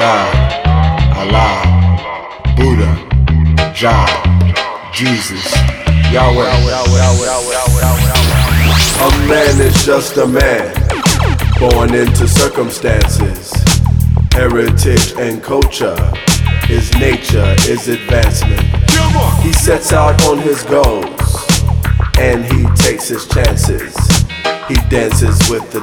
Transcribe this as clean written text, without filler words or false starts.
God, Allah, Buddha, Jah, Jesus, Yahweh. A man is just a man, born into circumstances. Heritage and culture, his nature is advancement. He sets out on his goals, and he takes his chances. He dances with the